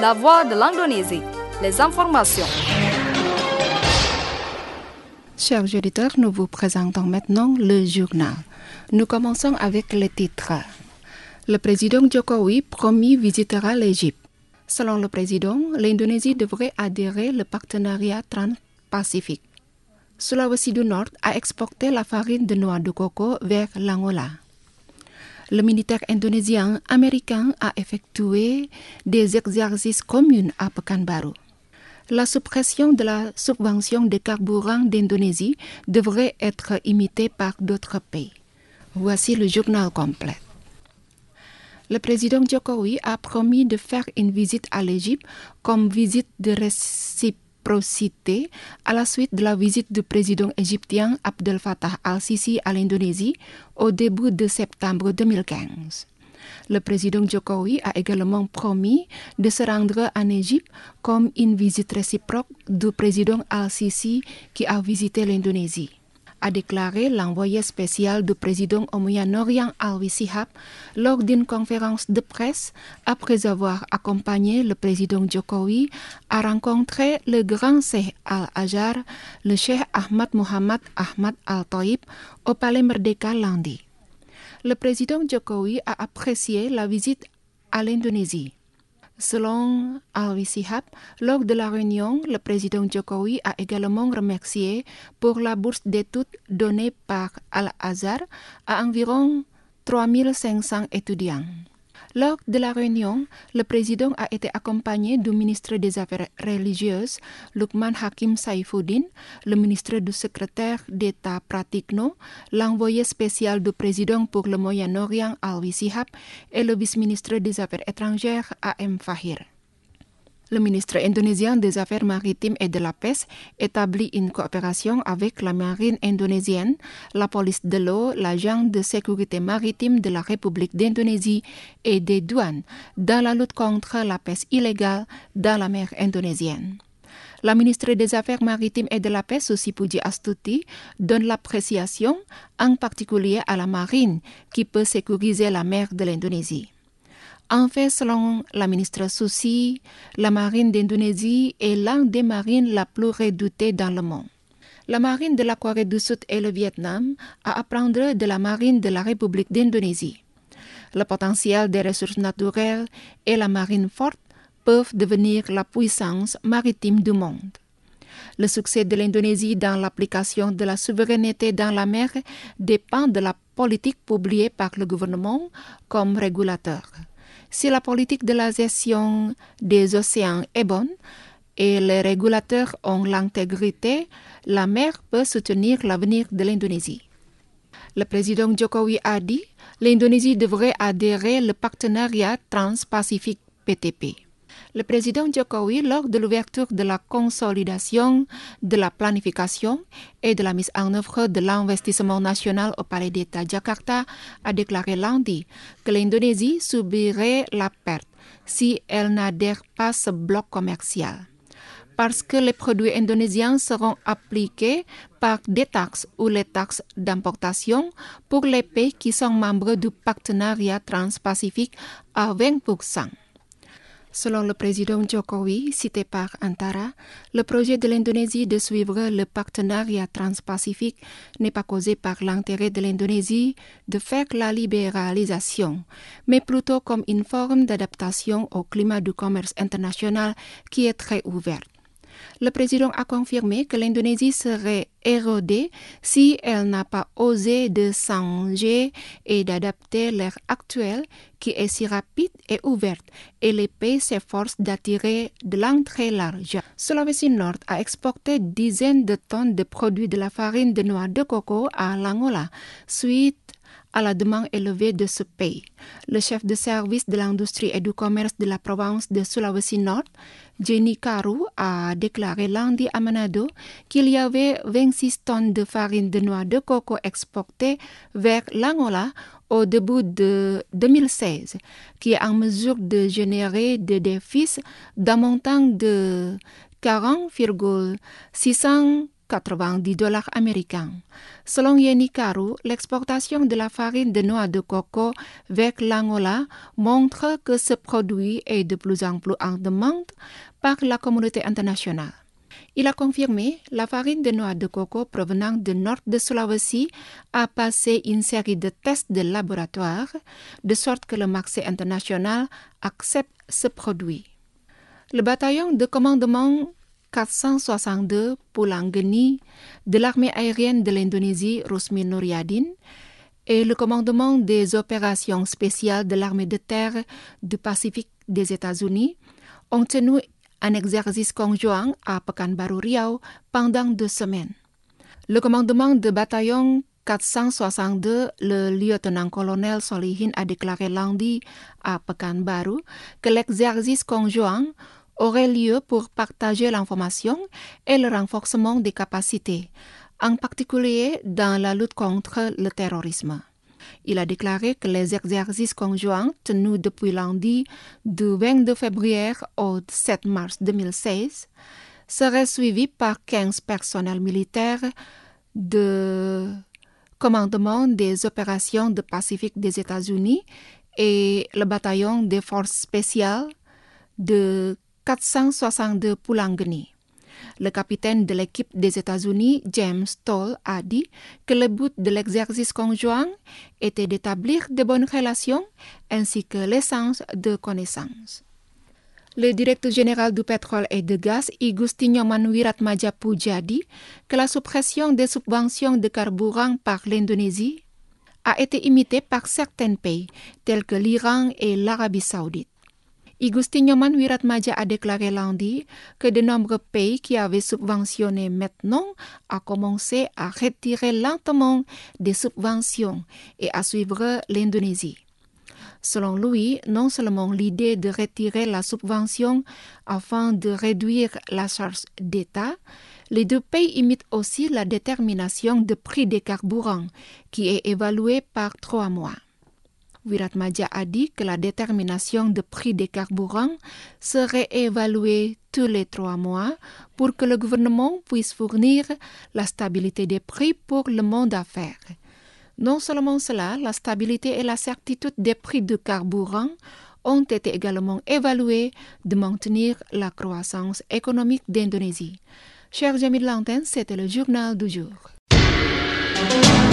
La voix de l'Indonésie. Les informations. Chers auditeurs, nous vous présentons maintenant le journal. Nous commençons avec les titres. Le président Jokowi promis visitera l'Égypte. Selon le président, l'Indonésie devrait adhérer au partenariat trans-pacifique. Sulawesi du Nord a exporté la farine de noix de coco vers l'Angola. Le militaire indonésien américain a effectué des exercices communs à Pekanbaru. La suppression de la subvention des carburants d'Indonésie devrait être imitée par d'autres pays. Voici le journal complet. Le président Jokowi a promis de faire une visite à l'Égypte comme visite de réciprocité à la suite de la visite du président égyptien Abdel Fattah al-Sisi à l'Indonésie au début de septembre 2015. Le président Jokowi a également promis de se rendre en Égypte comme une visite réciproque du président al-Sisi qui a visité l'Indonésie, a déclaré l'envoyé spécial du président au Moyen-Orient Alwi Shihab lors d'une conférence de presse après avoir accompagné le président Jokowi à rencontrer le grand cheikh Al-Azhar, le cheikh Ahmad Muhammad Ahmad Al-Toib, au Palais Merdeka lundi. Le président Jokowi a apprécié la visite à l'Indonésie. Selon Alwi Shihab, lors de la réunion, le président Jokowi a également remercié pour la bourse d'études donnée par Al-Azhar à environ 3500 étudiants. Lors de la réunion, le président a été accompagné du ministre des Affaires religieuses, Lukman Hakim Saifuddin, le ministre du secrétaire d'État Pratikno, l'envoyé spécial du président pour le Moyen-Orient, Alwi Shihab, et le vice-ministre des Affaires étrangères, A.M. Fahir. Le ministre indonésien des Affaires maritimes et de la pêche établit une coopération avec la marine indonésienne, la police de l'eau, l'agence de sécurité maritime de la République d'Indonésie et des douanes dans la lutte contre la pêche illégale dans la mer indonésienne. La ministre des Affaires maritimes et de la pêche, Susi Puji Astuti, donne l'appréciation en particulier à la marine qui peut sécuriser la mer de l'Indonésie. En fait, selon la ministre Susi, la marine d'Indonésie est l'un des marines la plus redoutée dans le monde. La marine de la Corée du Sud et le Vietnam à apprendre de la marine de la République d'Indonésie. Le potentiel des ressources naturelles et la marine forte peuvent devenir la puissance maritime du monde. Le succès de l'Indonésie dans l'application de la souveraineté dans la mer dépend de la politique publiée par le gouvernement comme régulateur. Si la politique de la gestion des océans est bonne et les régulateurs ont l'intégrité, la mer peut soutenir l'avenir de l'Indonésie. Le président Jokowi a dit que l'Indonésie devrait adhérer au partenariat trans-pacifique PTP. Le président Jokowi, lors de l'ouverture de la consolidation de la planification et de la mise en œuvre de l'investissement national au Palais d'État Jakarta, a déclaré lundi que l'Indonésie subirait la perte si elle n'adhère pas à ce bloc commercial. Parce que les produits indonésiens seront appliqués par des taxes ou les taxes d'importation pour les pays qui sont membres du partenariat trans-pacifique à 20%. Selon le président Jokowi, cité par Antara, le projet de l'Indonésie de suivre le partenariat trans-pacifique n'est pas causé par l'intérêt de l'Indonésie de faire la libéralisation, mais plutôt comme une forme d'adaptation au climat du commerce international qui est très ouvert. Le président a confirmé que l'Indonésie serait érodée si elle n'a pas osé de changer et d'adapter l'ère actuelle qui est si rapide et ouverte et les pays s'efforcent d'attirer de l'entrée large. Sulawesi Nord a exporté dizaines de tonnes de produits de la farine de noix de coco à l'Angola suite à la demande élevée de ce pays. Le chef de service de l'industrie et du commerce de la province de Sulawesi Nord, Jenny Karu, a déclaré lundi à Manado qu'il y avait 26 tonnes de farine de noix de coco exportées vers l'Angola au début de 2016, qui est en mesure de générer des déficits d'un montant de 40,680 $90 américains. Selon Yeni Karu, l'exportation de la farine de noix de coco vers l'Angola montre que ce produit est de plus en plus en demande par la communauté internationale. Il a confirmé la farine de noix de coco provenant du nord de Sulawesi a passé une série de tests de laboratoire, de sorte que le marché international accepte ce produit. Le bataillon de commandement 462 Pulanggeni de l'armée aérienne de l'Indonésie, Rusmin Nuryadin, et le commandement des opérations spéciales de l'armée de terre du Pacifique des États-Unis ont tenu un exercice conjoint à Pekanbaru Riau pendant 2 semaines. Le commandement de bataillon 462, le lieutenant-colonel Solihin a déclaré lundi à Pekanbaru que l'exercice conjoint aurait lieu pour partager l'information et le renforcement des capacités, en particulier dans la lutte contre le terrorisme. Il a déclaré que les exercices conjoints tenus depuis lundi du 22 février au 7 mars 2016 seraient suivis par 15 personnels militaires de commandement des opérations du Pacifique des États-Unis et le bataillon des forces spéciales de 462 Pulanggeni. Le capitaine de l'équipe des États-Unis, James Toll, a dit que le but de l'exercice conjoint était d'établir de bonnes relations ainsi que l'essence de connaissances. Le directeur général du pétrole et du gaz, Igusti Nyoman Wiratmadja Puja, dit que la suppression des subventions de carburant par l'Indonésie a été imitée par certains pays, tels que l'Iran et l'Arabie saoudite. Igusti Nyoman Wiratmadja a déclaré lundi que de nombreux pays qui avaient subventionné maintenant ont commencé à retirer lentement des subventions et à suivre l'Indonésie. Selon lui, non seulement l'idée de retirer la subvention afin de réduire la charge d'État, les 2 pays imitent aussi la détermination du prix des carburants, qui est évalué par 3 mois. Wiratmadja a dit que la détermination du prix des carburants serait évaluée tous les 3 mois pour que le gouvernement puisse fournir la stabilité des prix pour le monde d'affaires. Non seulement cela, la stabilité et la certitude des prix du carburant ont été également évaluées de maintenir la croissance économique d'Indonésie. Chers amis de l'antenne, c'était le journal du jour.